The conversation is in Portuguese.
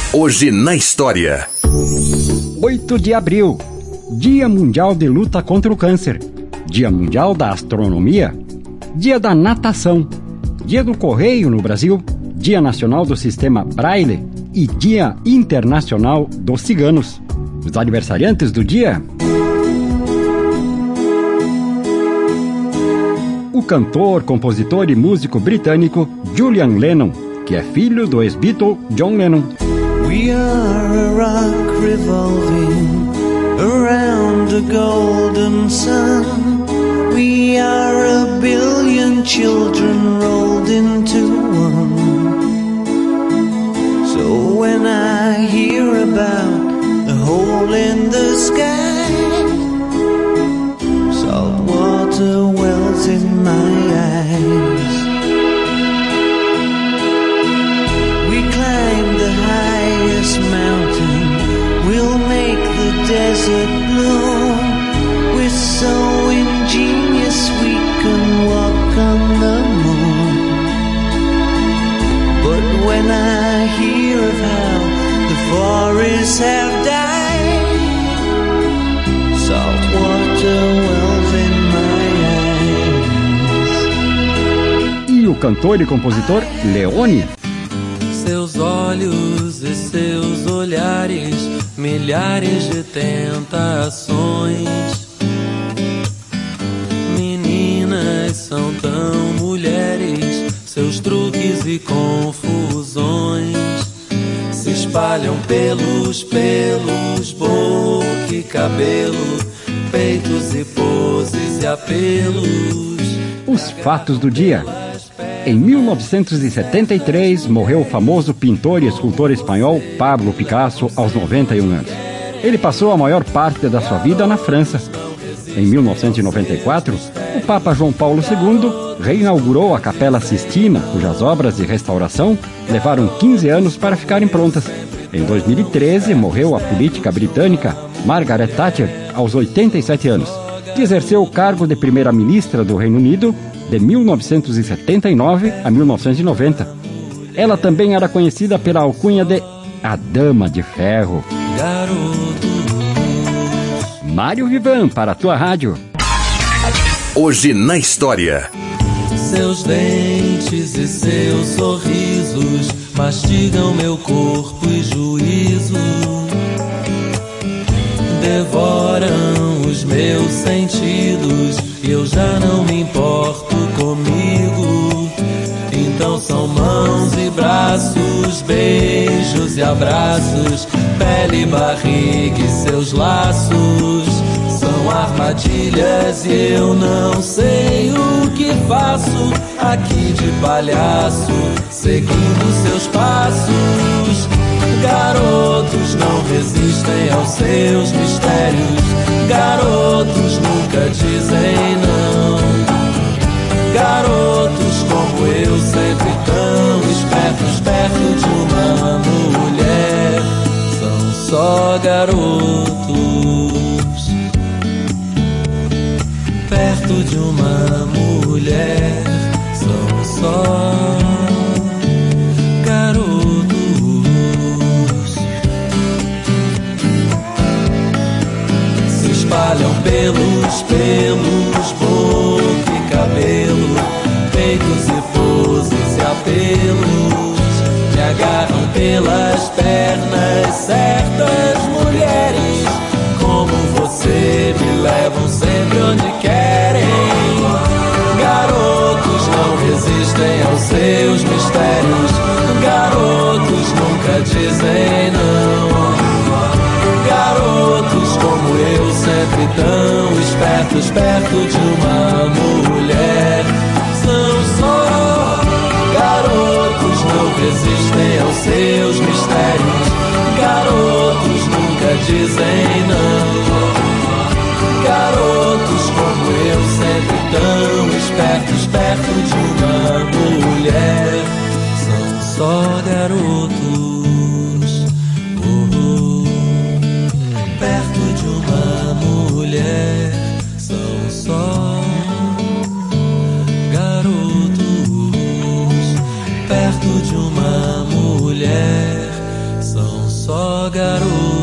Hoje na história. 8 de abril, Dia Mundial de Luta contra o Câncer, Dia Mundial da Astronomia, Dia da Natação, Dia do Correio no Brasil, Dia Nacional do Sistema Braille e Dia Internacional dos Ciganos. Os aniversariantes do dia: o cantor, compositor e músico britânico Julian Lennon, que é filho do ex-Beatle John Lennon. We are a rock revolving around a golden sun. We are a billion children rolled into one. So when I hear about a hole in the sky, saltwater wells in my eyes. We climb the highest mountain, we'll make the desert bloom. We're so ingenious we can walk on the moon. But when I hear of how the forests have died, saltwater wells in my eyes. E o cantor e compositor Leone. Seus olhos e seus olhares, milhares de tentações. Meninas são tão mulheres, seus truques e confusões se espalham pelos pelos, boca e cabelo, peitos e poses e apelos. Os fatos do dia. Em 1973, morreu o famoso pintor e escultor espanhol Pablo Picasso aos 91 anos. Ele passou a maior parte da sua vida na França. Em 1994, o Papa João Paulo II reinaugurou a Capela Sistina, cujas obras de restauração levaram 15 anos para ficarem prontas. Em 2013, morreu a política britânica Margaret Thatcher aos 87 anos, que exerceu o cargo de primeira-ministra do Reino Unido de 1979 a 1990. Ela também era conhecida pela alcunha de a Dama de Ferro. Mário Vivan, para a tua rádio. Hoje na história. Seus dentes e seus sorrisos mastigam meu corpo e juízo, devoram os meus sentidos e eu já não me importo comigo. Então são mãos e braços, beijos e abraços, pele e barriga e seus laços. São armadilhas e eu não sei o que faço aqui de palhaço, seguindo seus passos. Garotos não resistem aos seus mistérios, garotos nunca dizem não. Garotos como eu, sempre tão espertos, perto de uma mulher, são só garotos. Perto de uma mulher, são só garotos. Se espalham pelos pelos, boca e cabelo, peitos e poses e apelos. Me agarram pelas pernas, certas mulheres como você me levam sempre onde querem. Garotos não resistem aos seus mistérios, garotos nunca dizem não. Garotos como eu, sempre tão espertos, perto de uma mulher, são só garotos, não resistem aos seus mistérios, garotos nunca dizem não. Garotos como eu, sempre tão espertos, perto de uma mulher, são só garotos. Perto de uma mulher, são só garotos. Perto de uma mulher. garoto.